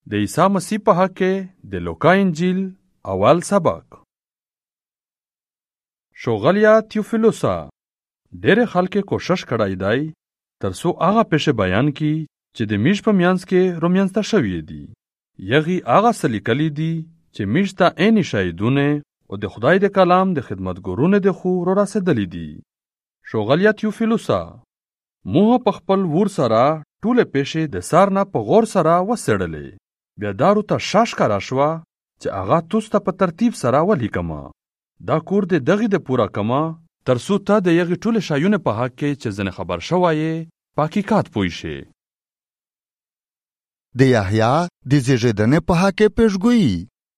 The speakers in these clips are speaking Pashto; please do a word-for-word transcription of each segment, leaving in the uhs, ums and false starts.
د عیسی مسیح په حق کې د لوقا انجیل اول سبق. شوغلیا تیوفیلوسا، ډېر خلک کوشش کړی دی ترڅو هغه پیښې بیان کی چې د میش په میانس کې رومینځته شوي دي. یغي هغه څه لیکلي دي چې میش ته عیني شاهدونه او د خدای د کلام د خدمتګارونو د خو را رسېدلي دي. شوغلیا تیوفیلوسا، موږ په خپل ور سره ټوله پیښې د سار نه په غور سره وڅېړلې. بیا دارو ته شاشکاره شوه چې هغه تاسو ته په ترتیب سره ولیکمه. دا کور د دغې د پوره کمه ترڅو ته د یغې ټولې شیانو په حق کې چې ځنې خبر شوی یې په حقیقت پوه شې. د یحیی د زیږېدنې په حق کې پیشګویي.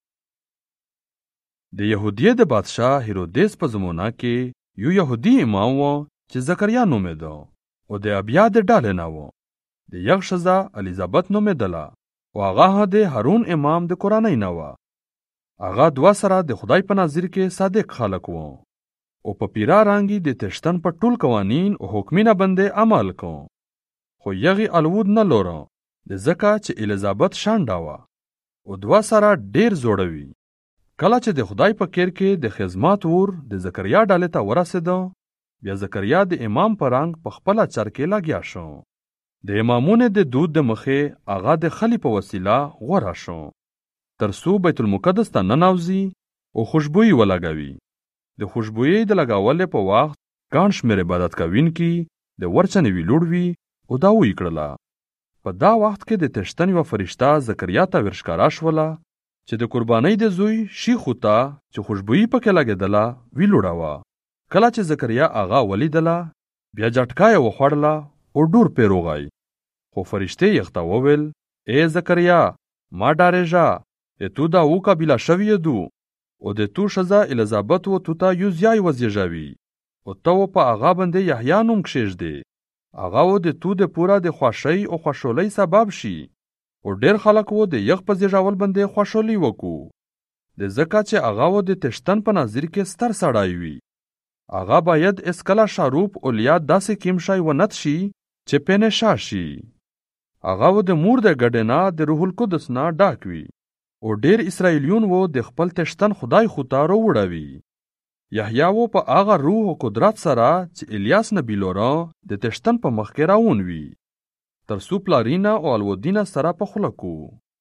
د یهودیې د بادشاه هیرودیس په زمانه کې یو یهودي امام و چې زکریا نومېده او د ابیا د ډلې نه و. د یغ ښځه الیزابت نومېدله او هغه د هارون امام د کورنۍ نه وه. هغه دوه سره د خدای په نظر کې صادق خلک وو او په پیرا رنګي د تشتن په ټول قوانین او حکمینه باندې عمل کو. خو یغې الود نه لوره د ځکه چې الیزابت شانډه وه او دوه سره ډېر زوړه وي. کله چې د خدای په کیر کې د خدمت ور د زکریا ډلې ته ورسېده، بیا زکریا د امام په رنګ په خپله چرکې لګیا شو. د امامونو د دود د مخې هغه د خلی په وسیله غوره شو ترڅو بیت المقدس ته ننوځي او خوشبویي ولګوي. د خوشبویۍ د لګولو په وخت ګڼ شمېر عبادت کوونکي د ورچنې ویلوړ وي او دا ویې کړله. په دا وخت کې د تشتن یوه فرشته زکریا ته ورښکاره شوله چې د قربانۍ د زوی شیخو ته چې خوشبویي پکې لګېدله ویلوړه وه. کله چې زکریا هغه ولیدله، بیا جټکه یې وخوړله او ډور پې روغی. خو فرشتې یې ته وویل: ای زکریا، ما ډارېږه، د تو دا اوه قبیله شوي دو او د تو ښځه الیزابت و تو ته یو زیای وزېږوي او ته و په هغه باندې یحیی نوم کښېږدې. هغه و د تو د پوره د خوښۍ او خوشحالۍ سبب شي او ډېر خلک و د یغ په زېږول باندې خوشحالي وکړو، د ځکه چې هغه و د تشتن په نظر کې ستر سړی وي. هغه باید اسکله شاروب او لیا داسې کیم شی ونه تشي چې پې نشه شي. هغه و د مور د ګډې نه د روح القدس نه ډاک وي او ډېر اسرائیلیون و د خپل تشتن خدای خو ته راوړوي. یحیی و په هغه روح او قدرت سره چې الیاس نبی لوره د تشتن په مخ کې راون وي ترڅو پلارینه او الودینه سره په خوله کو.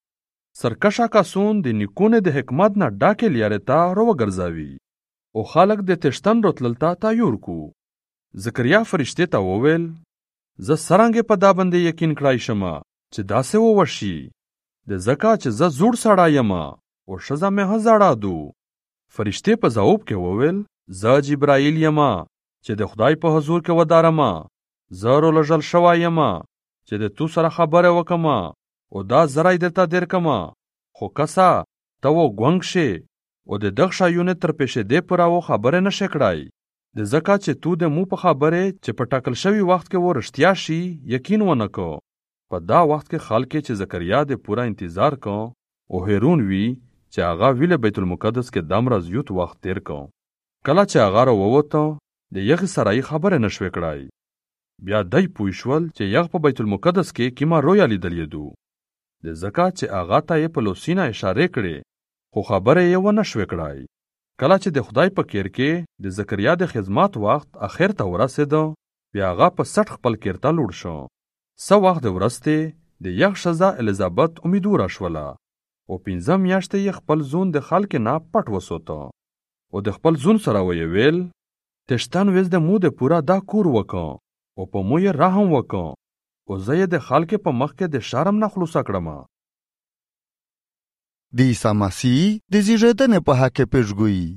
سرکشه کسون د نیکونو د حکمت نه ډاکې لیارې ته راوګرځوي او خلک د تشتن راتلل ته تیار کو. زکریا فرشتې ته وویل: زه څرنګه په دا باندې یقین کړای شم چې داسې ووشي، د ځکه چې زه زوړ سړی یم او ښځه مې هم زړه دو. فرشتې په ځواب کې وویل: زه جبرائیل یم چې د خدای په حضور کې ودارم. زه رالېږل شوی یم چې د تو سره خبرې وکړم او دا زری درته درکړم. خو کسه ته و ګونګ شې او د دغه شیانو تر پېښېدې پوره و خبرې نه شې کړی، د ځکه چې تو د مو په خبرې چې په ټاکل شوي وخت کې و رښتیا شي یقین ونه کو. په دا وخت کې خلک چې زکریا د پوره انتظار کو او حیرون وي چې هغه ویل بیت المقدس کې دمره زیات وخت تیر کو. کله چې هغه راووته، د یغې سره یې خبرې نه شوې کړای. بیا دی پوه شول چې یغ په بیت المقدس کې کومه رویا لیدلې دو، د ځکه چې هغه ته یې په لوسینه اشارې کړې خو خبرې یې ونه شوې کړای. کله چې د خدای په کیر کې د زکریا د خدمت وخت اخر ته ورسېده، بیا هغه په سټ خپل کیر ته لوړ شو. څه وخت وروسته د یغ ښځه الیزابت امیدواره شوله او پنځه میاشتې یې خپل زون د خلکو نه پټ وسوته او د خپل زون سره ویې ویل: تشتن ویز د مو د پوره دا کور وکړه او په مو یې رحم وکړه او زه یې د خلکو په مخ کې د شرم نه خلاصه کړم. د عیسی مسیح د زیږېدنې په حق کې پیشګویي.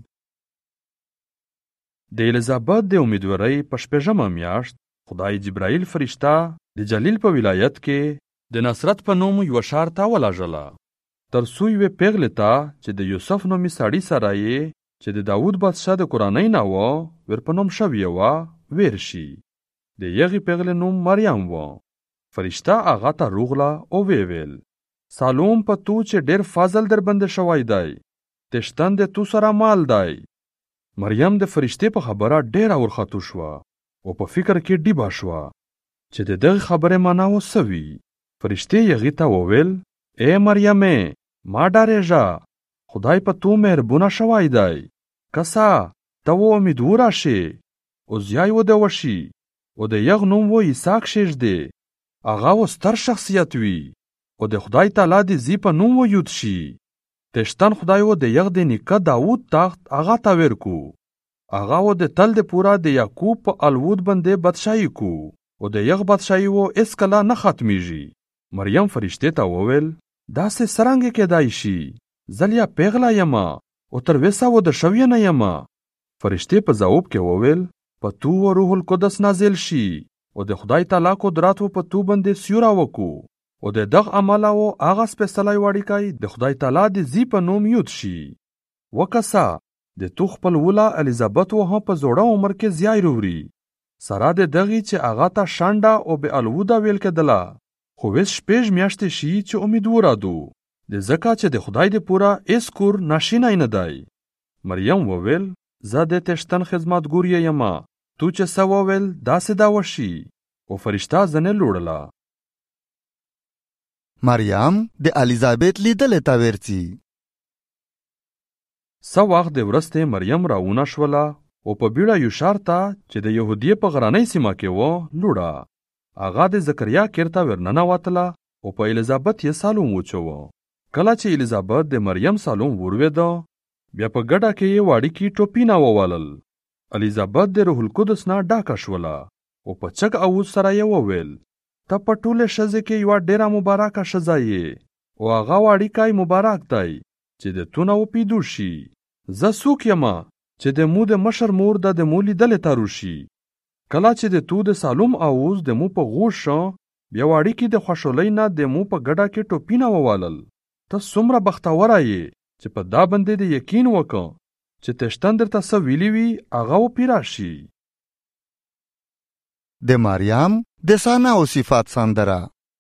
د الیزابت د امیدوارۍ په شپږمه میاشت خدای جبرائیل فرشته د جلیل په ولایت کې د نصرت په نوم یوه ښار ته ولېږله ترڅو یوې پېغلې ته چې د یوسف نومي سړي سره یې چې د داود بادشاه د کورنۍ نه وه ور په نوم شوې وه ویر شي. د یغې پېغلې نوم مریم و. فرشته هغه ته روغله او ویې ویل: سلام په تو چې ډېر فضل در باندې شوی دی، تشتن د تو سره مال دی. مریم د فرشتې په خبره ډېره ورخطو شوه او په فکر کې ډیبه شوه چې د دغه خبرې معنا څه وي. فرشتې یې هغې ته وویل: ای مریمې ما ډارېږه، خدای په تو مهربونه شوی دی. کسا ته و امیدواره شي، عزیای و د وشي و د یغ نوم و عیسی کښېږدې. هغه و ستر شخصیت وي و د خدای تعالی د زی په نوم و یود شي. تشتن خدای و د یغ د نیکه داود تخت هغه ته ورکو. هغه و د تل د پورا د یعقوب په الود باندې بادشاهي کو و د یغ بادشاهي و هیڅکله نه ختمیږي. مریم فرشتې ته وویل داسې څرنګه کیدای شي؟ زه یا پیغله یمه او تر وسه وده شویه نه یمه. فرشتې په ځواب کې وویل په تو و روح القدس نازل شي او د خدای تعالی قدرت و په تو باندې سیوره وکړو او د دغه عمله و هغه سپېڅلی وړوکی د خدای تعالی د زی په نوم یود شي. وکسه د تو خپل وله الیزابت و هم په زوړه عمر کې زیای رووري. سره د دغې چې هغه ته شانډه او بې الوده ویل کېدله، خو ویس شپږ میاشتې شي چې امیدواره دو، د ځکه چې د خدای د پوره هیڅ کور ناشینی نه دی. مریم وویل زه د تشتن خدمتګور یمه، تو چې څه وویل داسې دا وشي. او فرشته ځنې لوړله. مریم د الیزابت لیدلې ته ورځي. څه وخت د ورستې مریم راونه شوله او په بیړه یوشار ته چې د یهودیې په غرنۍ سیمه کې و لوړه. هغه د زکریا کور ته ورننوتله او په الیزابت یې سالوم وچوه. کله چې الیزابت د مریم سالوم ورولوېده، بیا په ګډه کې یې واړیکي ټوپونه ووالل. الیزابت د روح القدس نه ډاکه شوله او په چک اوز سره یې وویل ته په ټولې ښځې کې یوه ډېره مبارکه ښځه یې او هغه واړیکی مبارک دی چې د تو نه وپیدو شي. زه څوک یمه چې د مو د مشر مور د د مو لیدلې ته روشي. کله چې د تو د سالوم اوز د مو په غوږ شه، بیا واړیکي د خوشحالۍ نه د مو په ګډه کې ټوپونه ووالل. ته څومره بختوره یې چې په دا باندې د یقین وکړه چې تشتن درته څه ویلي وي هغه وپیره شي. د مریم د ثنا او صفات سندره.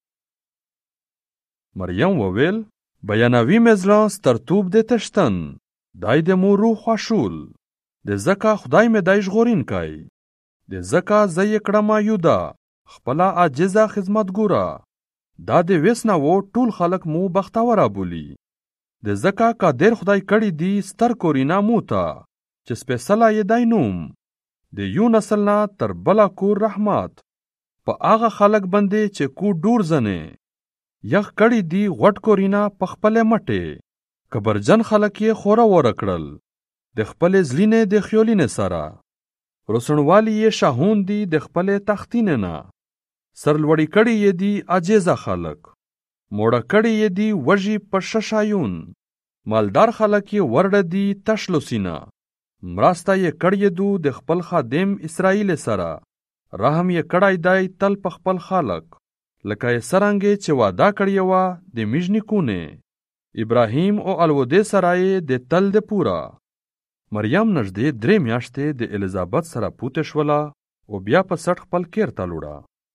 مریم وویل بیانوي مې زړه سترتوب د تشتن، دای د مو روح خوښول، د ځکه خدای مې دی ژغورونکی. د ځکه زه یې کړمه یوده خپله عاجزه خدمتګوره. دا د ویس نه و ټول خلک مو بختوره بولي. د ځکه قادر خدای کړي دي ستر کورینه مو ته چې سپېڅلی یې دی نوم. د یو نسل نه تر بله کور رحمت په هغه خلک باندې چې کو ډور زنې. یخ کړي دي غوټ کورینه په خپلې مټې، کبرجن خلک یې خوره وره کړل د خپلې زلینې د خیولینې سره. روسنوالی یې شاهون دي د خپلې تختینې نه. سرلوړی کړي یې دي عاجزه خلک، موړه کړي یې دي وږي په ششایون. مالدار خلک یې ورډه دي تشلو سینه. مرسته یې کړې دو د خپل خادم اسرائیل سره. رحم یې کړی دی تل په خپل خلک، لکه یې څرنګه چې وعده کړې وه د میږ نیکونې ابراهیم او الودې سره یې د تل د پوره. مریم نږدې درې میاشتې د الیزابت سره پوته شوله او بیا په سټ خپل کیر ته لوړه.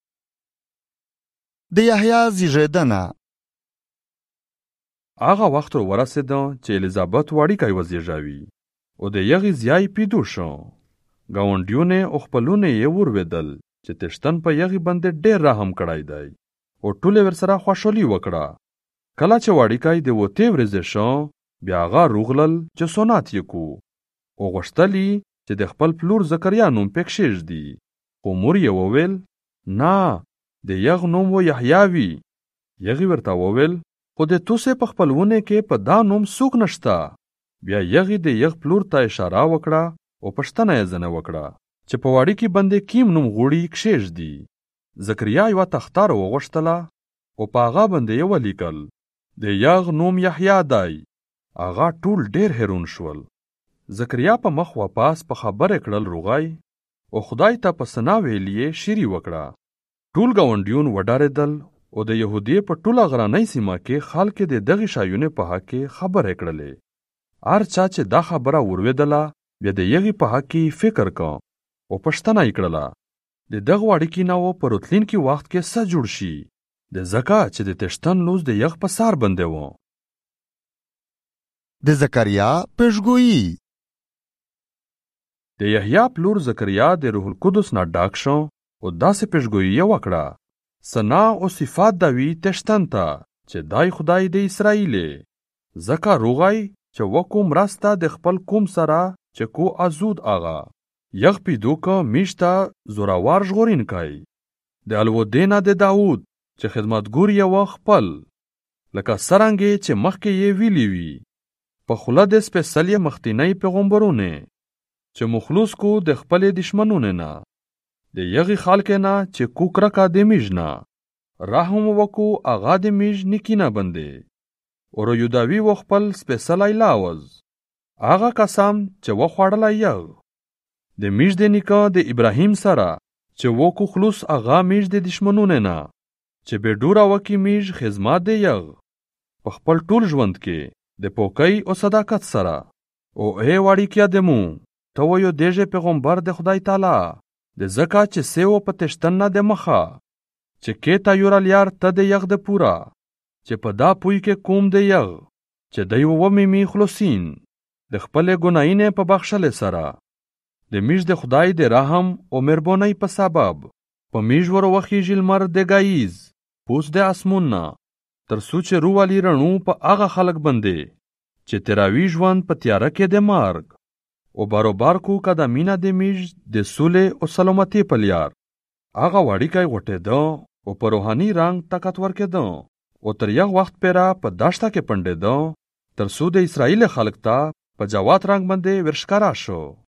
د یحیی زیږېدنه. هغه وخت ورسېده چې الیزابت وړوکی وزېږوي او د یغې زیای پیدو شو. ګاونډیونه او خپلونه یې ورودل چې تشتن په یغې باندې ډېر رحم کړی دی او ټولې ورسره خوشحالي وکړه. کله چې وړوکی د وتې ورځې شو، بیا هغه روغلل چې سنت یې کو او غوښتلي چې د خپل پلور زکریا نوم پې کښېږدي. خو مور یې وویل نه، د یغ نوم و یحیی وي. یغې ورته وویل خو د توسې په خپلونه کې په دا نوم څوک نشته. بیا یغې د یغ پلور ته اشاره وکړه او پوښتنه یې ځنه وکړه چې په واړیکي باندې کیم نوم غوړي کښېږدي. زکریا یوه تختاره وغوښتله او په هغه باندې یې ولیکل د یغ نوم یحیی دی. هغه ټول ډېر حیران شول. زکریا په مخ واپس په خبرې کړل روغی او خدای ته په ثنا ویل یې شیري وکړه. ټول ګاونډیون وډارېدل او د یهودیې په ټوله غرنۍ سیمه کې خلک د دغې شایونې په حق کې خبرې کړلې. هر چا چې دا خبره ورودله، بیا د یغې په حق کې فکر کا او پوښتنه یې کړله د دغه واړیکي نه و په راتلونکي وخت کې څه جوړ شي، د ځکه چې د تشتن لوز د یغ په سر باندې و. د زکریا پیشګویي. د یحیی پلور زکریا د روح القدس نه ډاک شو او داسې پیشګویي یې وکړه. ثنا او صفات دوي تشتن ته چې دای خدای د اسرائیل زکه روغای چې وکو مرسته د خپل کوم سره چې کو ازود آغا یغ پیدو که میشتا زوراوار ژغورین کای د الودینا د داود چې خدمتګور یې و خپل لکه سرنګې چې مخکې یې ویلی وي په خوله د سپېڅلي مخکینی پیغمبرونه چې مخلوص کو د خپلې دشمنونه نه د یغې خلکې نه چې کو کرکه د میژ نه رحم وکو آغا د میژ نکینه بندې اور یوداوی و خپل سپېڅلی لاوز آغا کسام چې وخوړلی یغ د میژ د نیکه د ابراهیم سره چې وکو خلوص آغا میژ د دشمنونه نه چې به ډوره وکي میژ خدمت د یغ په خپل ټول ژوند کې د پوکۍ او صداقت سره او ای واړی کیا دمو ته یو دیجه پیغمبر د خدای تعالی د زکا چې سیو په تشتن نه د مخه چې کې تا یورال یار ته د یغ د پورا چې په دا پوی کې کوم د یغ چې د یو ومې می خلوصین د خپل ګناینه په بخښل سره د میژ د خدای د رحم او مهرباني په سبب په میژ ور وخی جلمر د گایز پوس د اسموننا تر سوچ روالی رڼو په هغه خلق بندې چې تراوی ژوند په تیاره کې د مارګ او باروبار کو کدا مینا د میژ د سوله او سلامتی په لیار هغه وړی کای غټه ده او په روحاني رنگ طاقت ورکه ده او تر یو وخت پیرا په داشتا کې پنده ده تر سود اسرائیل خلق ته په جوات رنگ باندې ورشکارا شو